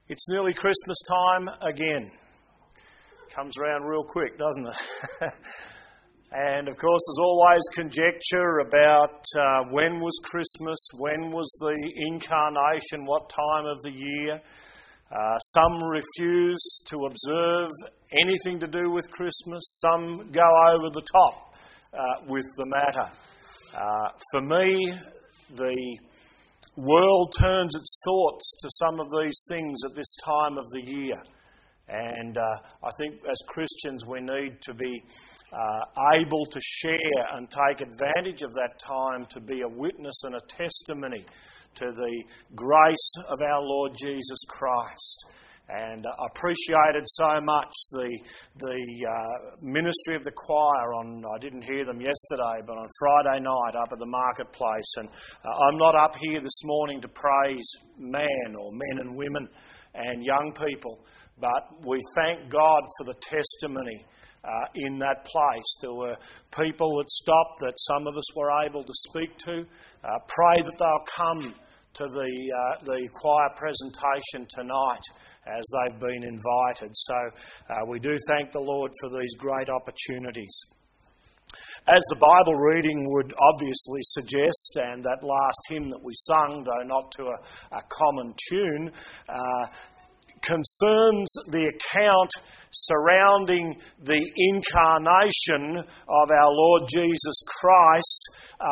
It's nearly Christmas time again. Comes around real quick, doesn't it? And of course there's always conjecture about when was Christmas, when was the incarnation, what time of the year. Some refuse to observe anything to do with Christmas. Some go over the top with the matter. For me, the world turns its thoughts to some of these things at this time of the year. And I think as Christians we need to be able to share and take advantage of that time to be a witness and a testimony to the grace of our Lord Jesus Christ. And I appreciated so much the ministry of the choir I didn't hear them yesterday, but on Friday night up at the marketplace. And I'm not up here this morning to praise man or men and women and young people, but we thank God for the testimony in that place. There were people that stopped that some of us were able to speak to. Pray that they'll come to the choir presentation tonight as they've been invited. So we do thank the Lord for these great opportunities. As the Bible reading would obviously suggest, and that last hymn that we sung, though not to a common tune, concerns the account surrounding the incarnation of our Lord Jesus Christ,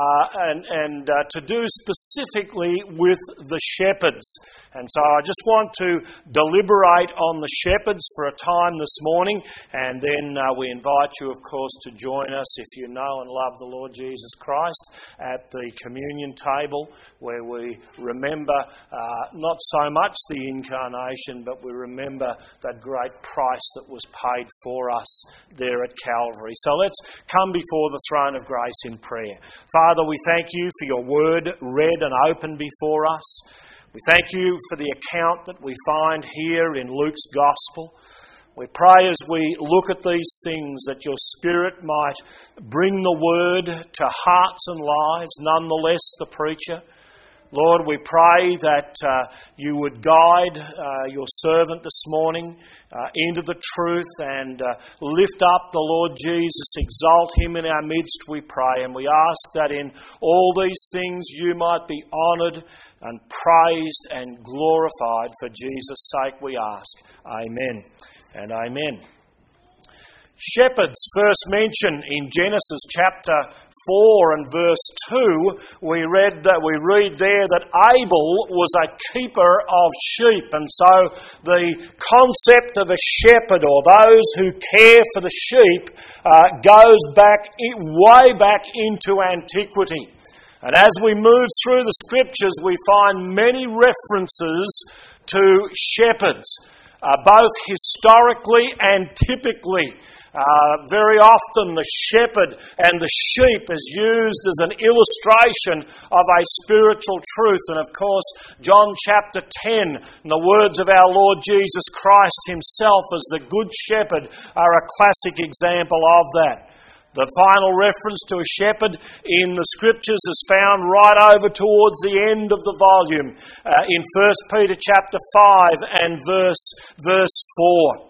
and to do specifically with the shepherds. And so I just want to deliberate on the shepherds for a time this morning, and then we invite you, of course, to join us if you know and love the Lord Jesus Christ at the communion table, where we remember not so much the incarnation, but we remember that great price that was paid for us there at Calvary. So let's come before the throne of grace in prayer. Father, we thank you for your word read and open before us. We thank you for the account that we find here in Luke's Gospel. We pray as we look at these things that your Spirit might bring the word to hearts and lives, nonetheless the preacher. Lord, we pray that you would guide your servant this morning into the truth and lift up the Lord Jesus, exalt him in our midst, we pray. And we ask that in all these things you might be honoured and praised and glorified. For Jesus' sake we ask. Amen and amen. Shepherds first mentioned in Genesis chapter 4 and verse 2, we read there that Abel was a keeper of sheep. And so the concept of a shepherd, or those who care for the sheep, goes back way back into antiquity. And as we move through the Scriptures, we find many references to shepherds, both historically and typically. Very often the shepherd and the sheep is used as an illustration of a spiritual truth. And of course, John chapter 10, and the words of our Lord Jesus Christ himself as the Good Shepherd are a classic example of that. The final reference to a shepherd in the Scriptures is found right over towards the end of the volume in 1 Peter chapter 5 and verse 4.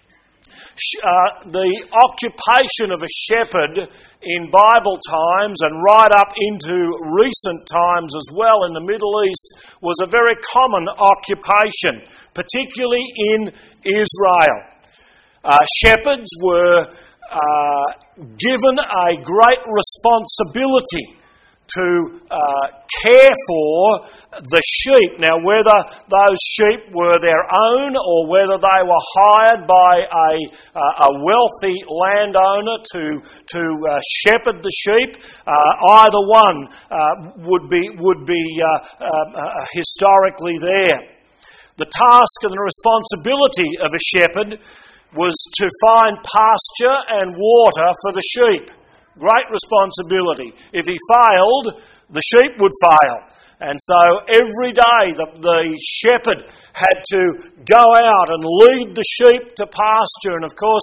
The occupation of a shepherd in Bible times and right up into recent times as well in the Middle East was a very common occupation, particularly in Israel. Shepherds were given a great responsibility to care for the sheep. Now, whether those sheep were their own or whether they were hired by a wealthy landowner to shepherd the sheep, either one would be historically there. The task and the responsibility of a shepherd was to find pasture and water for the sheep. Great responsibility. If he failed, the sheep would fail. And so every day the shepherd had to go out and lead the sheep to pasture. And of course,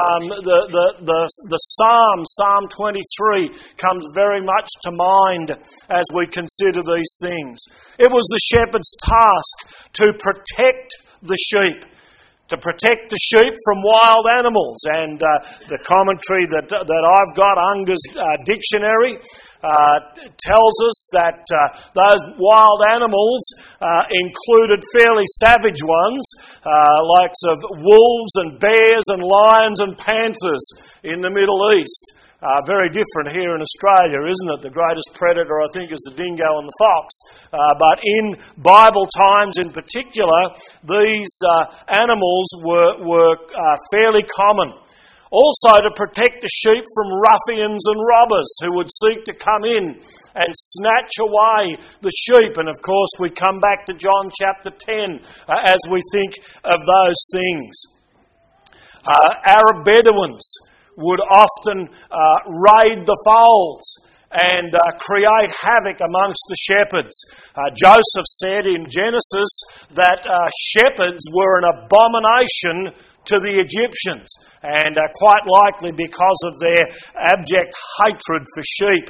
the Psalm 23, comes very much to mind as we consider these things. It was the shepherd's task to protect the sheep, to protect the sheep from wild animals. And the commentary that I've got, Unger's dictionary, tells us that those wild animals included fairly savage ones, likes of wolves and bears and lions and panthers in the Middle East. Very different here in Australia, isn't it? The greatest predator, I think, is the dingo and the fox. But in Bible times in particular, these animals were fairly common. Also to protect the sheep from ruffians and robbers who would seek to come in and snatch away the sheep. And of course we come back to John chapter 10 as we think of those things. Arab Bedouins would often raid the folds and create havoc amongst the shepherds. Joseph said in Genesis that shepherds were an abomination to the Egyptians, and quite likely because of their abject hatred for sheep.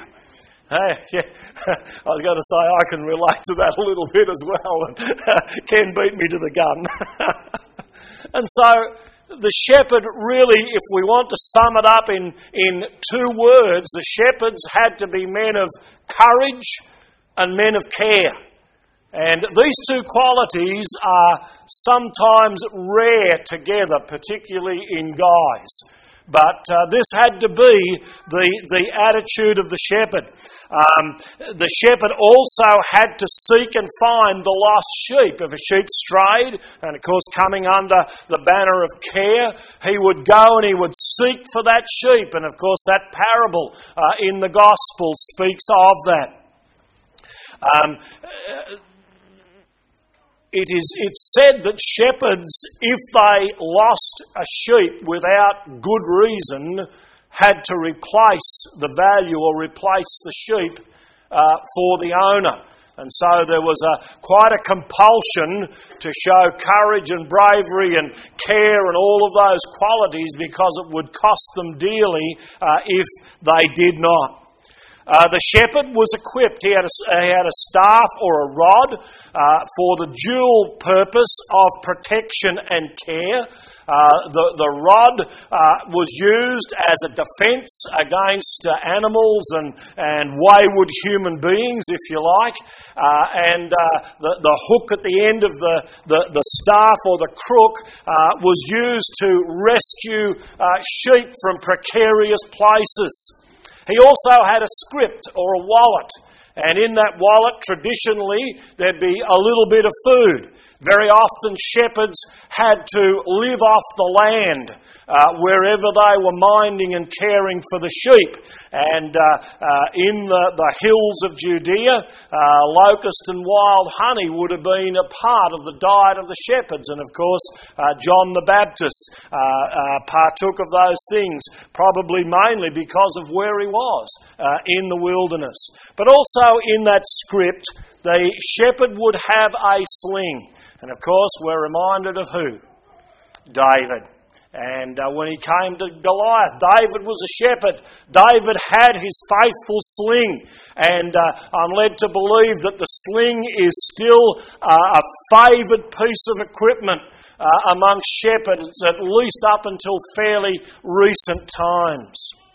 I was going to say I can relate to that a little bit as well. Ken beat me to the gun. And so the shepherd really, if we want to sum it up in 2 words, the shepherds had to be men of courage and men of care. And these 2 qualities are sometimes rare together, particularly in guys. But this had to be the attitude of the shepherd. The shepherd also had to seek and find the lost sheep. If a sheep strayed, and of course coming under the banner of care, he would go and he would seek for that sheep. And of course that parable in the Gospel speaks of that. It's said that shepherds, if they lost a sheep without good reason, had to replace the value or replace the sheep for the owner. And so there was quite a compulsion to show courage and bravery and care and all of those qualities, because it would cost them dearly if they did not. The shepherd was equipped. He had a staff or a rod for the dual purpose of protection and care. The rod was used as a defence against animals and wayward human beings, if you like. And the hook at the end of the staff or the crook was used to rescue sheep from precarious places. He also had a script or a wallet, and in that wallet traditionally there'd be a little bit of food. Very often shepherds had to live off the land wherever they were minding and caring for the sheep. And in the hills of Judea, locust and wild honey would have been a part of the diet of the shepherds. And of course, John the Baptist partook of those things, probably mainly because of where he was in the wilderness. But also in that script, the shepherd would have a sling. And of course, we're reminded of who? David. And when he came to Goliath, David was a shepherd. David had his faithful sling. And I'm led to believe that the sling is still a favoured piece of equipment amongst shepherds, at least up until fairly recent times.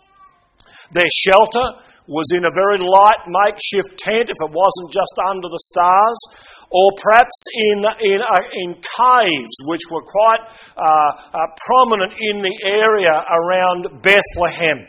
Their shelter was in a very light makeshift tent, if it wasn't just under the stars, or perhaps in caves, which were quite prominent in the area around Bethlehem.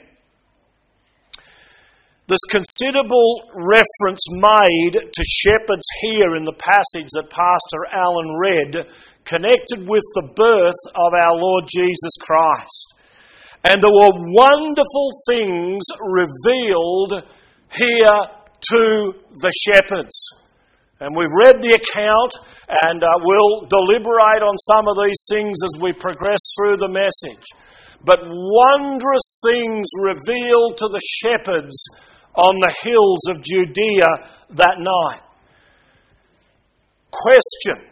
There's considerable reference made to shepherds here in the passage that Pastor Alan read, connected with the birth of our Lord Jesus Christ. And there were wonderful things revealed here to the shepherds. And we've read the account, and we'll deliberate on some of these things as we progress through the message. But wondrous things revealed to the shepherds on the hills of Judea that night. Question: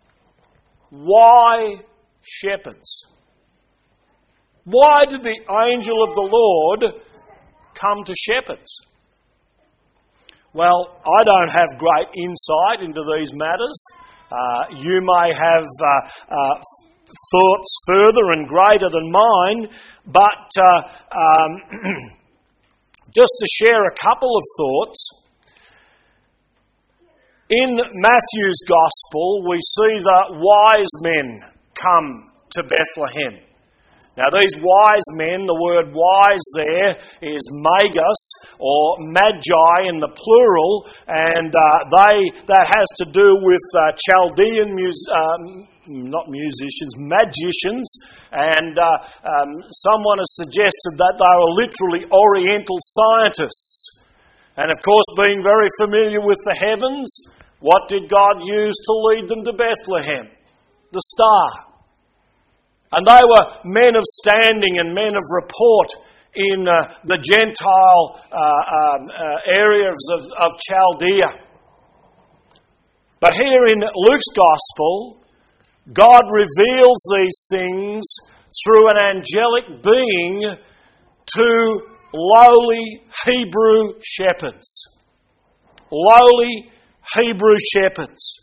why shepherds? Why did the angel of the Lord come to shepherds? Well, I don't have great insight into these matters, You may have thoughts further and greater than mine, but just to share a couple of thoughts. In Matthew's Gospel, we see the wise men come to Bethlehem. Now these wise men, the word wise there is magos or magi in the plural, and that has to do with Chaldean magicians, and someone has suggested that they were literally Oriental scientists. And of course, being very familiar with the heavens, what did God use to lead them to Bethlehem? The star. And they were men of standing and men of report in the Gentile areas of Chaldea. But here in Luke's Gospel, God reveals these things through an angelic being to lowly Hebrew shepherds. Lowly Hebrew shepherds.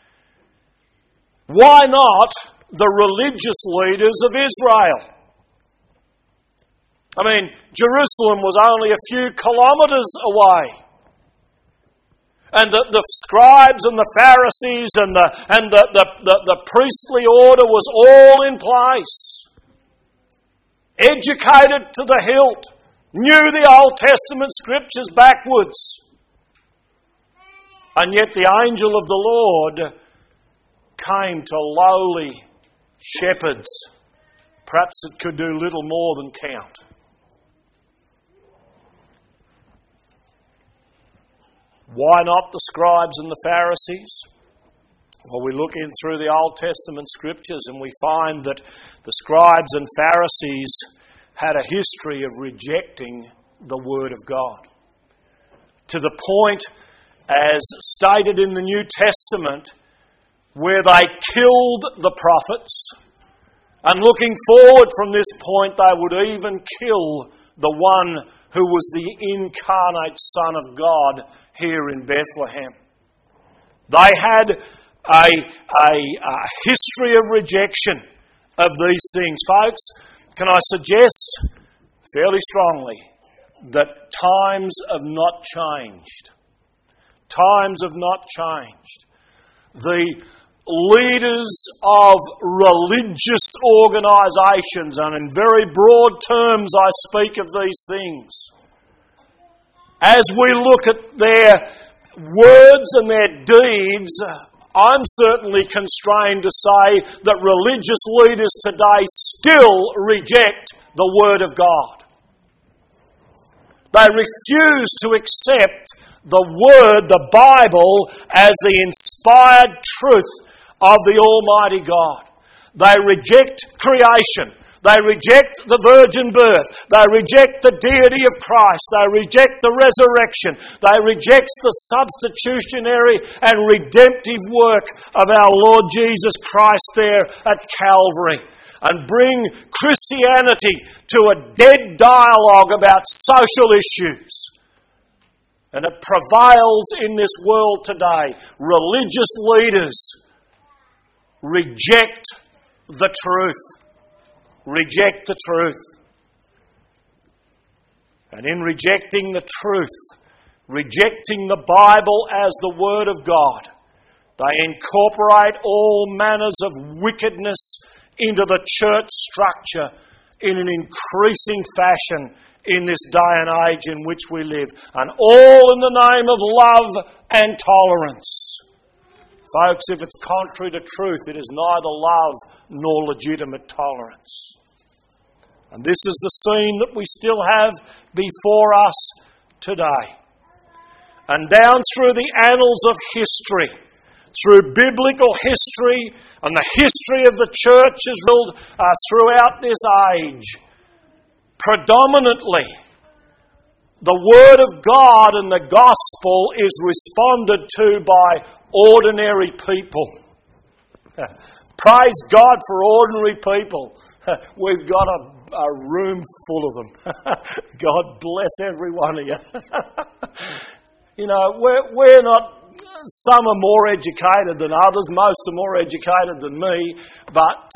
Why not the religious leaders of Israel? I mean, Jerusalem was only a few kilometres away. And the scribes and the Pharisees and the priestly order was all in place. Educated to the hilt. Knew the Old Testament scriptures backwards. And yet the angel of the Lord came to lowly shepherds. Perhaps it could do little more than count. Why not the scribes and the Pharisees? Well, we look in through the Old Testament scriptures and we find that the scribes and Pharisees had a history of rejecting the Word of God. To the point, as stated in the New Testament, where they killed the prophets, and looking forward from this point, they would even kill the one who was the incarnate Son of God here in Bethlehem. They had a history of rejection of these things. Folks, can I suggest fairly strongly that times have not changed. Times have not changed. The leaders of religious organisations, and in very broad terms I speak of these things, as we look at their words and their deeds, I'm certainly constrained to say that religious leaders today still reject the Word of God. They refuse to accept the Word, the Bible, as the inspired truth of the Almighty God. They reject creation. They reject the virgin birth. They reject the deity of Christ. They reject the resurrection. They reject the substitutionary and redemptive work of our Lord Jesus Christ there at Calvary, and bring Christianity to a dead dialogue about social issues. And it prevails in this world today. Religious leaders reject the truth. Reject the truth. And in rejecting the truth, rejecting the Bible as the Word of God, they incorporate all manners of wickedness into the church structure in an increasing fashion in this day and age in which we live. And all in the name of love and tolerance. Folks, if it's contrary to truth, it is neither love nor legitimate tolerance. And this is the scene that we still have before us today. And down through the annals of history, through biblical history and the history of the church as well throughout this age, predominantly the Word of God and the Gospel is responded to by ordinary people. Praise God for ordinary people. We've got a room full of them. God bless every one of you. You know, we're not some are more educated than others. Most are more educated than me. But,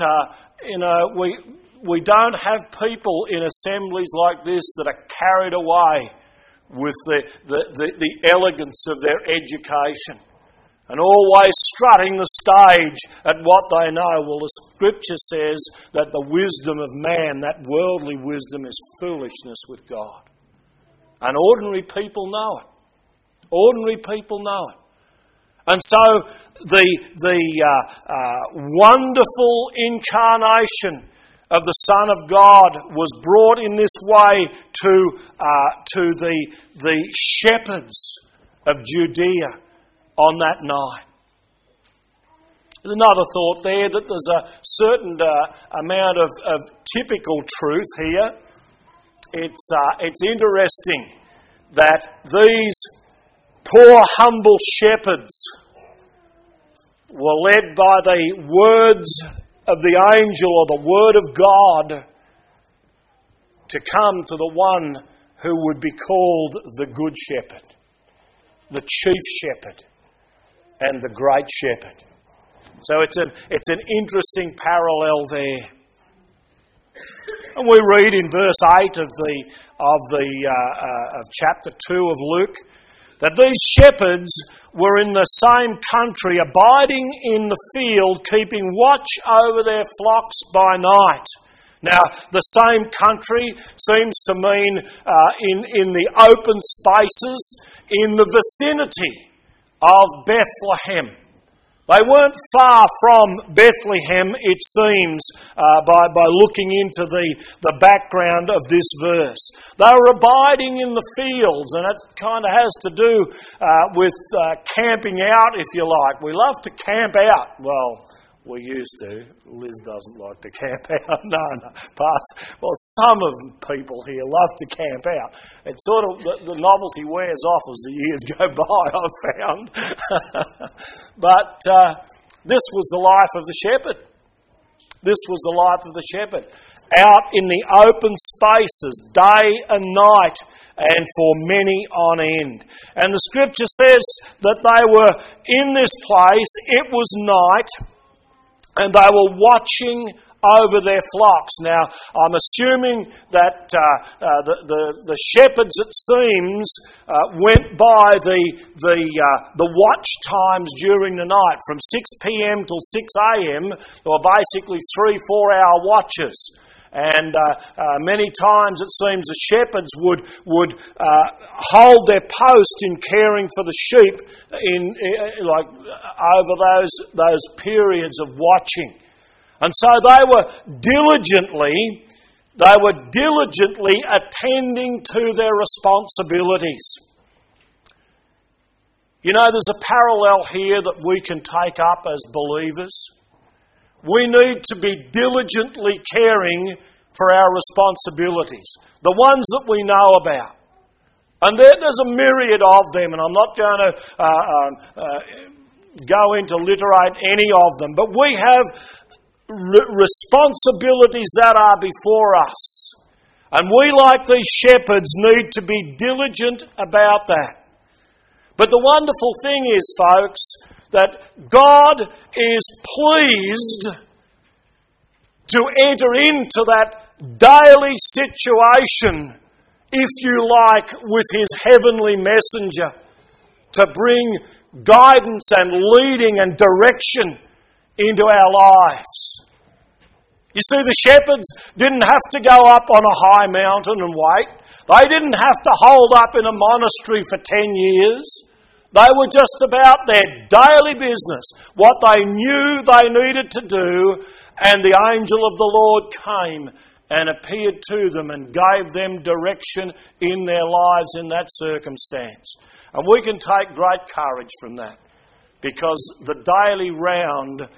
we don't have people in assemblies like this that are carried away with the elegance of their education and always strutting the stage at what they know. Well, the Scripture says that the wisdom of man, that worldly wisdom, is foolishness with God. And ordinary people know it. Ordinary people know it. And so the wonderful incarnation of the Son of God was brought in this way to the shepherds of Judea on that night. There's another thought there, that there's a certain amount of typical truth here. It's interesting that these poor humble shepherds were led by the words of the angel or the word of God to come to the one who would be called the Good Shepherd, the Chief Shepherd, and the Great Shepherd. So it's an interesting parallel there. And we read in verse 8 of chapter 2 of Luke that these shepherds were in the same country, abiding in the field, keeping watch over their flocks by night. Now, the same country seems to mean in the open spaces in the vicinity of Bethlehem. They weren't far from Bethlehem, it seems, by looking into the background of this verse. They were abiding in the fields, and it kind of has to do with camping out, if you like. We love to camp out. Well, we used to. Liz doesn't like to camp out. No. Well, some of people here love to camp out. It's sort of the novelty wears off as the years go by, I've found. But this was the life of the shepherd. This was the life of the shepherd. Out in the open spaces, day and night, and for many on end. And the Scripture says that they were in this place, it was night, and they were watching over their flocks. Now, I'm assuming that the shepherds, it seems, went by the watch times during the night. From 6 p.m. till 6 a.m, there were basically 3-4 hour watches. And many times it seems the shepherds would hold their post in caring for the sheep over those periods of watching. And so they were diligently attending to their responsibilities. You know, there's a parallel here that we can take up as believers. We need to be diligently caring for our responsibilities, the ones that we know about. And there's a myriad of them, and I'm not going to go into literate any of them, but we have responsibilities that are before us. And we, like these shepherds, need to be diligent about that. But the wonderful thing is, folks, that God is pleased to enter into that daily situation, if you like, with His heavenly messenger to bring guidance and leading and direction into our lives. You see, the shepherds didn't have to go up on a high mountain and wait. They didn't have to hold up in a monastery for 10 years. They were just about their daily business, what they knew they needed to do, and the angel of the Lord came and appeared to them and gave them direction in their lives in that circumstance. And we can take great courage from that, because the daily round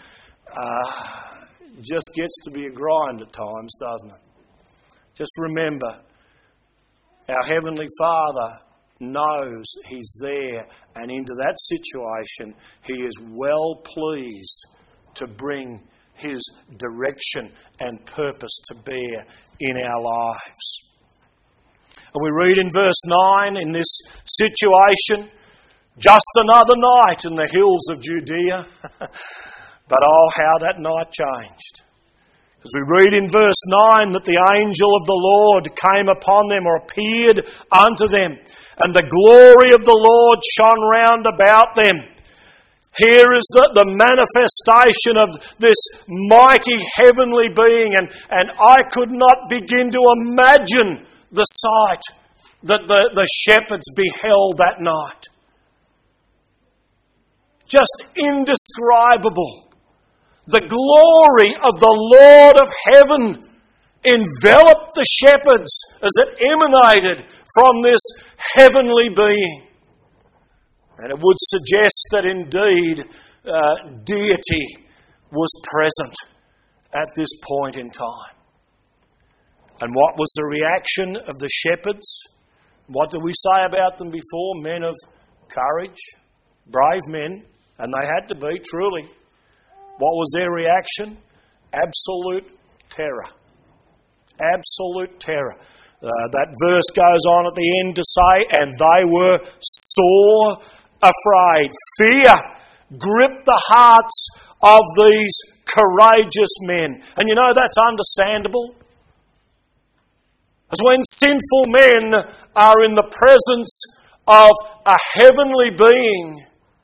just gets to be a grind at times, doesn't it? Just remember, our Heavenly Father knows He's there, and into that situation He is well pleased to bring His direction and purpose to bear in our lives. And we read in verse 9, in this situation, Just another night in the hills of Judea. But oh, how that night changed. As we read in verse 9 that the angel of the Lord came upon them, or appeared unto them, and the glory of the Lord shone round about them. Here is the manifestation of this mighty heavenly being, and I could not begin to imagine the sight that the shepherds beheld that night. Just indescribable. The glory of the Lord of heaven enveloped the shepherds as it emanated from this heavenly being. And it would suggest that indeed deity was present at this point in time. And what was the reaction of the shepherds? What did we say about them before? Men of courage, brave men, and they had to be, truly. What was their reaction? Absolute terror. Absolute terror. That verse goes on at the end to say, and they were sore afraid. Fear gripped the hearts of these courageous men. And you know, that's understandable. Because when sinful men are in the presence of a heavenly being,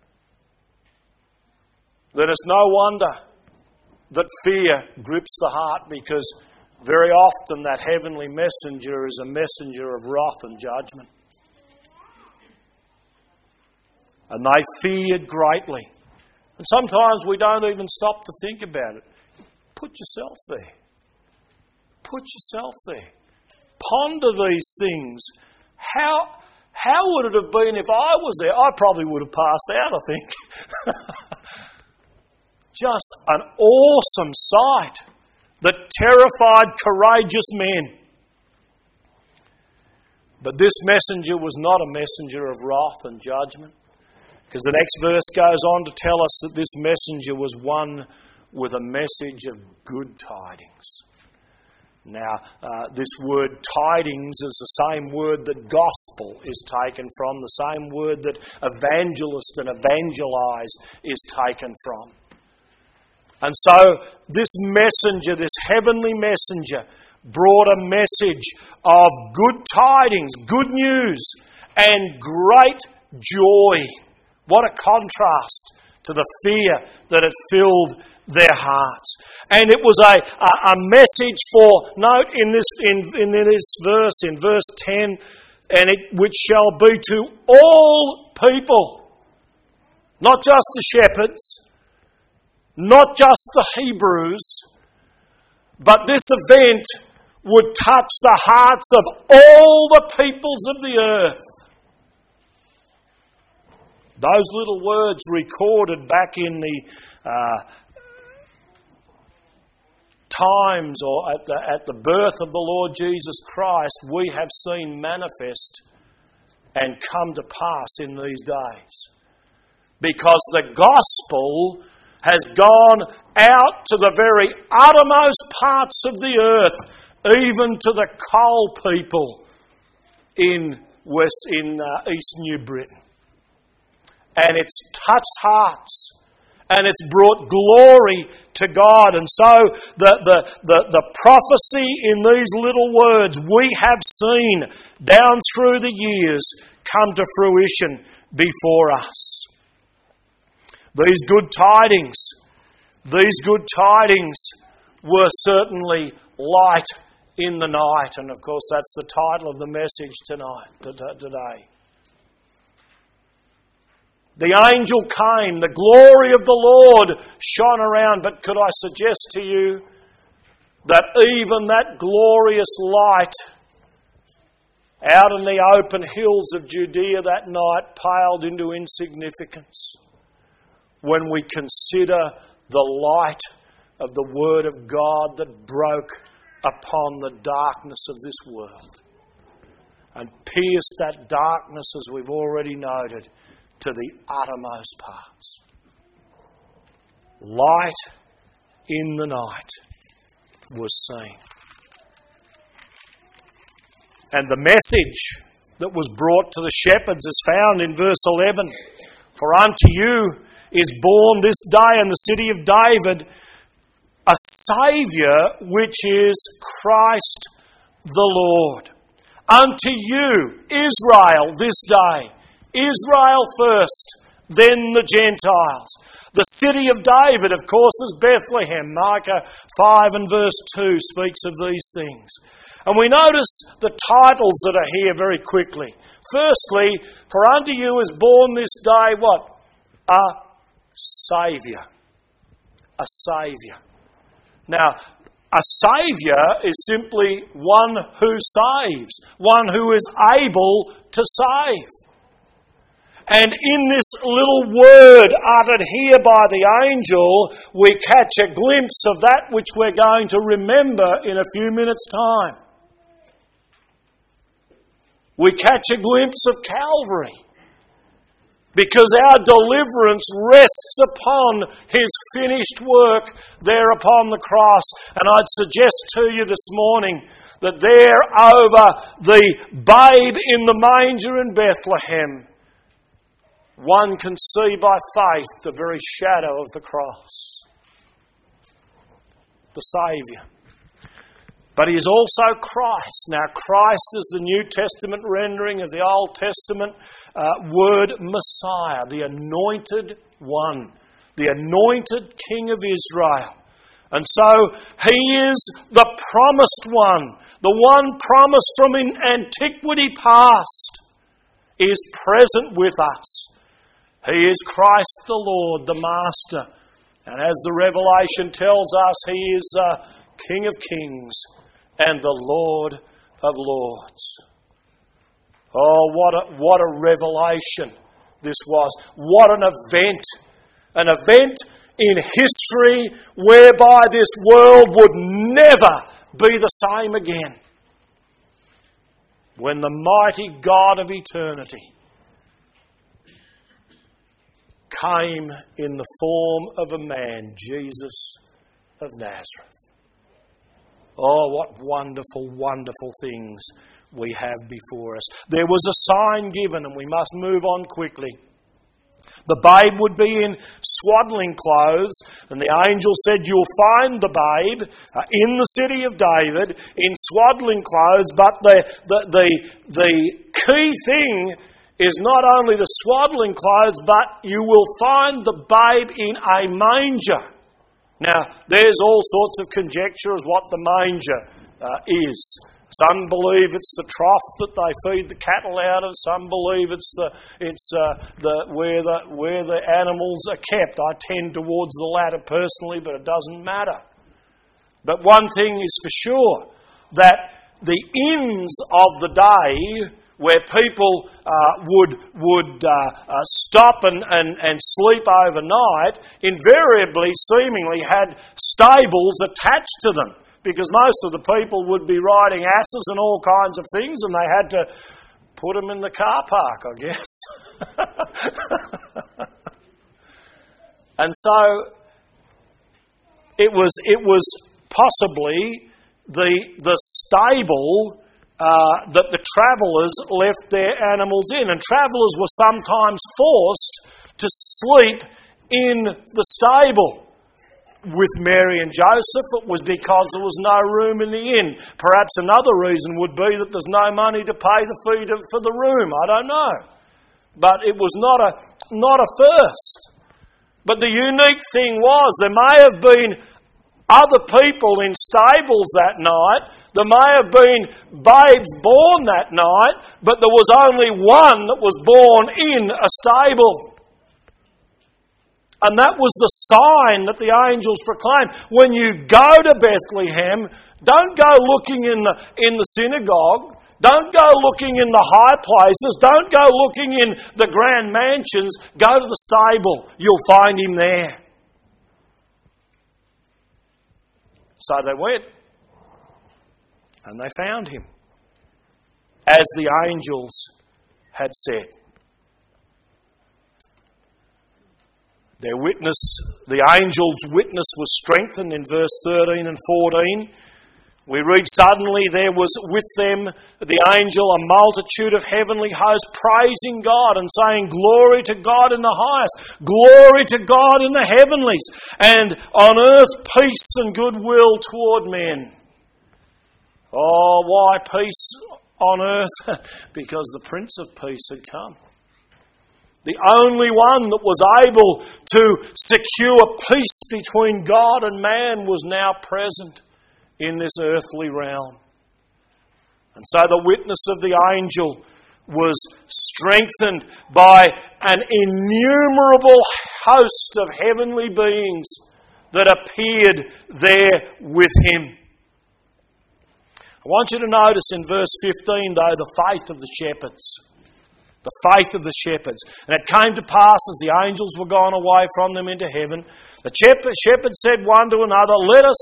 then it's no wonder that fear grips the heart, because very often that heavenly messenger is a messenger of wrath and judgment. And they feared greatly. And sometimes we don't even stop to think about it. Put yourself there. Put yourself there. Ponder these things. How would it have been if I was there? I probably would have passed out, I think. Just an awesome sight that terrified courageous men. But this messenger was not a messenger of wrath and judgment, because the next verse goes on to tell us that this messenger was one with a message of good tidings. Now, this word tidings is the same word that gospel is taken from, the same word that evangelist and evangelize is taken from. And so this messenger, this heavenly messenger, brought a message of good tidings, good news, and great joy. What a contrast to the fear that had filled their hearts. And it was a message for, note in this verse, in verse 10, and which shall be to all people, not just the shepherds, not just the Hebrews, but this event would touch the hearts of all the peoples of the earth. Those little words recorded back in the times, or at the birth of the Lord Jesus Christ, we have seen manifest and come to pass in these days. Because the gospel has gone out to the very uttermost parts of the earth, even to the coal people in East New Britain. And it's touched hearts, and it's brought glory to God. And so the prophecy in these little words we have seen down through the years come to fruition before us. These good tidings were certainly light in the night. And of course that's the title of the message today. The angel came, the glory of the Lord shone around. But could I suggest to you that even that glorious light out in the open hills of Judea that night paled into insignificance when we consider the light of the Word of God that broke upon the darkness of this world and pierced that darkness, as we've already noted, to the uttermost parts. Light in the night was seen. And the message that was brought to the shepherds is found in verse 11. For unto you is born this day in the city of David a Saviour, which is Christ the Lord. Unto you, Israel, this day. Israel first, then the Gentiles. The city of David, of course, is Bethlehem. Micah 5 and verse 2 speaks of these things. And we notice the titles that are here very quickly. Firstly, for unto you is born this day what? A Saviour. A Saviour. Now, a Saviour is simply one who saves, one who is able to save. And in this little word uttered here by the angel, we catch a glimpse of that which we're going to remember in a few minutes' time. We catch a glimpse of Calvary, because our deliverance rests upon His finished work there upon the cross. And I'd suggest to you this morning that there over the babe in the manger in Bethlehem, one can see by faith the very shadow of the cross. The Saviour. But He is also Christ. Now, Christ is the New Testament rendering of the Old Testament word Messiah, the Anointed One, the Anointed King of Israel. And so He is the Promised One, the one promised from in antiquity past, is present with us. He is Christ the Lord, the Master. And as the Revelation tells us, He is King of Kings and the Lord of Lords. Oh, what a revelation this was. What an event. An event in history whereby this world would never be the same again. When the mighty God of eternity came in the form of a man, Jesus of Nazareth. Oh, what wonderful, wonderful things we have before us. There was a sign given, and we must move on quickly. The babe would be in swaddling clothes, and the angel said, you'll find the babe in the city of David in swaddling clothes, but the key thing is not only the swaddling clothes, but you will find the babe in a manger. Now, there's all sorts of conjecture as what the manger is. Some believe it's the trough that they feed the cattle out of. Some believe it's where the animals are kept. I tend towards the latter personally, but it doesn't matter. But one thing is for sure, that the inns of the day, where people would stop and sleep overnight, invariably, seemingly had stables attached to them, because most of the people would be riding asses and all kinds of things, and they had to put them in the car park, I guess. And so it was possibly the stable that the travellers left their animals in. And travellers were sometimes forced to sleep in the stable. With Mary and Joseph, it was because there was no room in the inn. Perhaps another reason would be that there's no money to pay the fee for the room. I don't know. But it was not a first. But the unique thing was, there may have been other people in stables that night. There may have been babes born that night, but there was only one that was born in a stable. And that was the sign that the angels proclaimed. When you go to Bethlehem, don't go looking in the synagogue. Don't go looking in the high places. Don't go looking in the grand mansions. Go to the stable. You'll find Him there. So they went. And they found Him, as the angels had said. The angel's witness was strengthened in verse 13 and 14 We read, suddenly there was with them, the angel, a multitude of heavenly hosts praising God and saying, glory to God in the highest, glory to God in the heavenlies, and on earth peace and goodwill toward men. Oh, why peace on earth? Because the Prince of Peace had come. The only one that was able to secure peace between God and man was now present in this earthly realm. And so the witness of the angel was strengthened by an innumerable host of heavenly beings that appeared there with him. I want you to notice in verse 15, though, the faith of the shepherds. The faith of the shepherds. And it came to pass as the angels were gone away from them into heaven, the shepherds said one to another, let us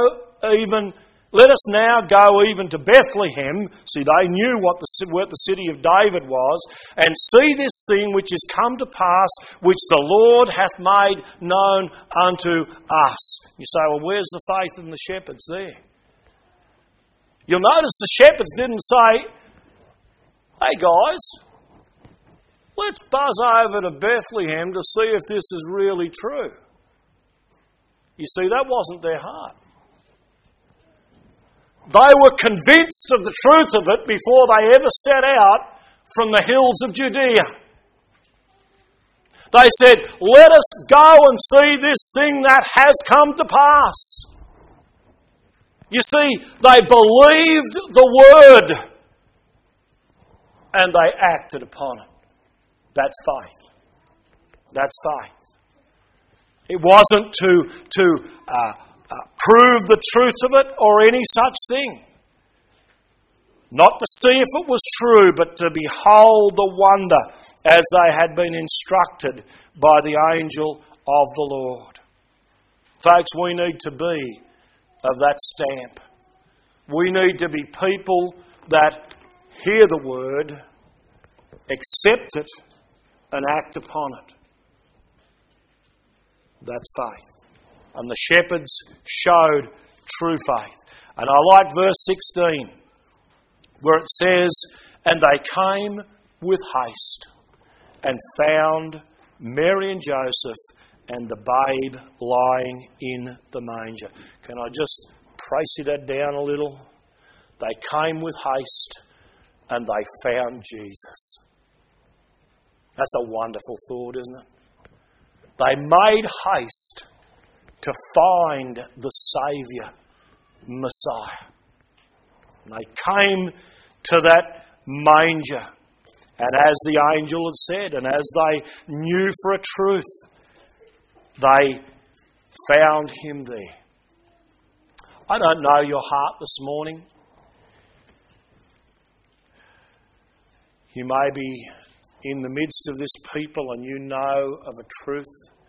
now go even to Bethlehem. See, they knew what the city of David was, and see this thing which is come to pass, which the Lord hath made known unto us. You say, well, where's the faith in the shepherds there? You'll notice the shepherds didn't say, hey guys, let's buzz over to Bethlehem to see if this is really true. You see, that wasn't their heart. They were convinced of the truth of it before they ever set out from the hills of Judea. They said, let us go and see this thing that has come to pass. You see, they believed the word and they acted upon it. That's faith. That's faith. It wasn't to prove the truth of it or any such thing. Not to see if it was true, but to behold the wonder as they had been instructed by the angel of the Lord. Folks, we need to be of that stamp. We need to be people that hear the word, accept it, and act upon it. That's faith. And the shepherds showed true faith. And I like verse 16, where it says, and they came with haste and found Mary and Joseph and the babe lying in the manger. Can I just praise that down a little? They came with haste and they found Jesus. That's a wonderful thought, isn't it? They made haste to find the Saviour, Messiah. And they came to that manger. And as the angel had said, and as they knew for a truth, they found him there. I don't know your heart this morning. You may be in the midst of this people and you know of a truth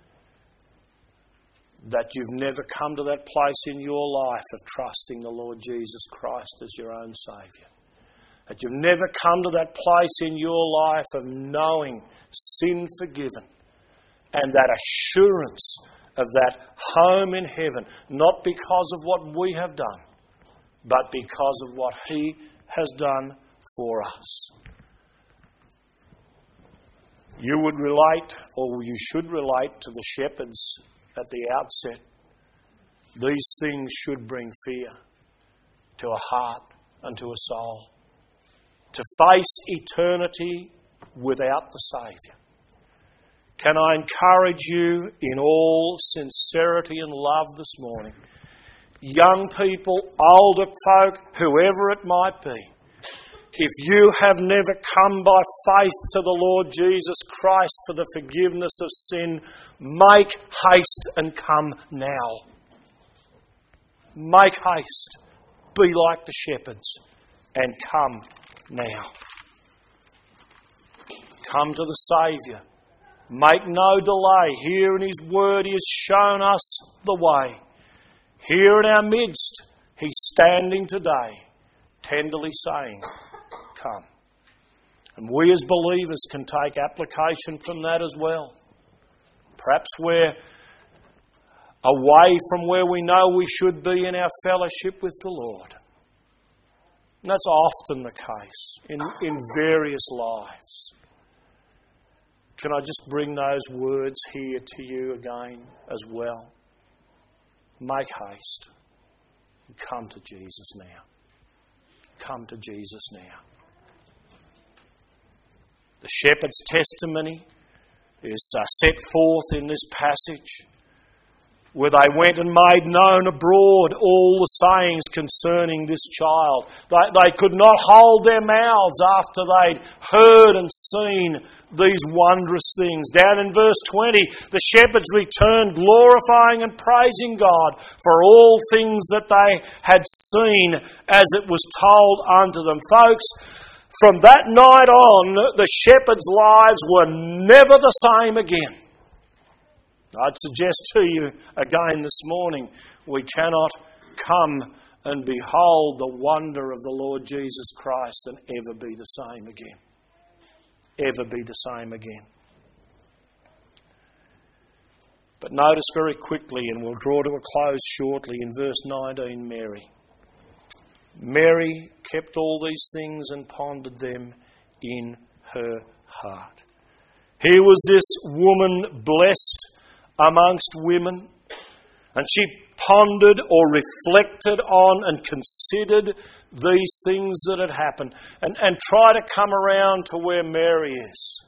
that you've never come to that place in your life of trusting the Lord Jesus Christ as your own Saviour. That you've never come to that place in your life of knowing sin forgiven and that assurance of that home in heaven, not because of what we have done, but because of what He has done for us. You would relate, or you should relate, to the shepherds at the outset. These things should bring fear to a heart and to a soul. To face eternity without the Saviour. Can I encourage you in all sincerity and love this morning, young people, older folk, whoever it might be, if you have never come by faith to the Lord Jesus Christ for the forgiveness of sin, make haste and come now. Make haste. Be like the shepherds and come now. Come to the Saviour. Make no delay. Here in His Word He has shown us the way. Here in our midst He's standing today, tenderly saying, come. And we as believers can take application from that as well. Perhaps we're away from where we know we should be in our fellowship with the Lord. And that's often the case in various lives. Can I just bring those words here to you again as well? Make haste. Come to Jesus now. Come to Jesus now. The shepherd's testimony is set forth in this passage, where they went and made known abroad all the sayings concerning this child. They could not hold their mouths after they'd heard and seen these wondrous things. Down in verse 20, the shepherds returned glorifying and praising God for all things that they had seen as it was told unto them. Folks, from that night on, the shepherds' lives were never the same again. I'd suggest to you again this morning, we cannot come and behold the wonder of the Lord Jesus Christ and ever be the same again. Ever be the same again. But notice very quickly, and we'll draw to a close shortly, in verse 19, Mary. Mary kept all these things and pondered them in her heart. Here was this woman blessed amongst women, and she pondered or reflected on and considered these things that had happened, and tried to come around to where Mary is.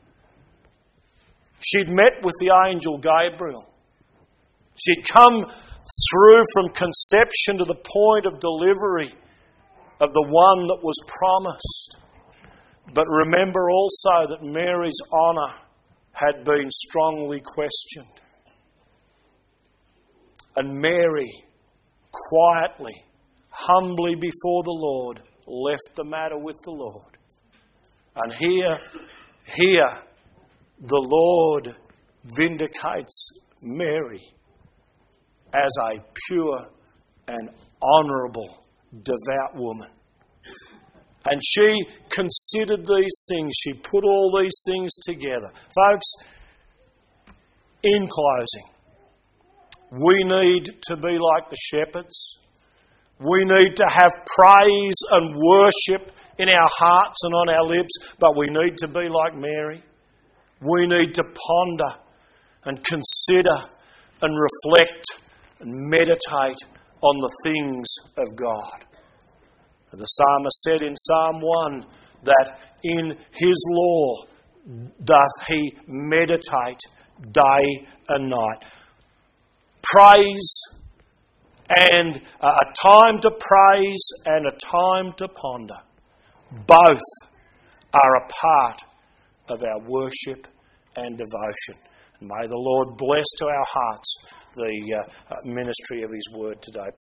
She'd met with the angel Gabriel. She'd come through from conception to the point of delivery of the one that was promised. But remember also that Mary's honour had been strongly questioned. And Mary, quietly, humbly before the Lord, left the matter with the Lord. And here, the Lord vindicates Mary as a pure and honourable, devout woman. And she considered these things. She put all these things together. Folks, in closing, we need to be like the shepherds. We need to have praise and worship in our hearts and on our lips, but we need to be like Mary. We need to ponder and consider and reflect and meditate on the things of God. The psalmist said in Psalm 1 that in His law doth he meditate day and night. Praise and a time to praise and a time to ponder, both are a part of our worship and devotion. And may the Lord bless to our hearts the ministry of His word today.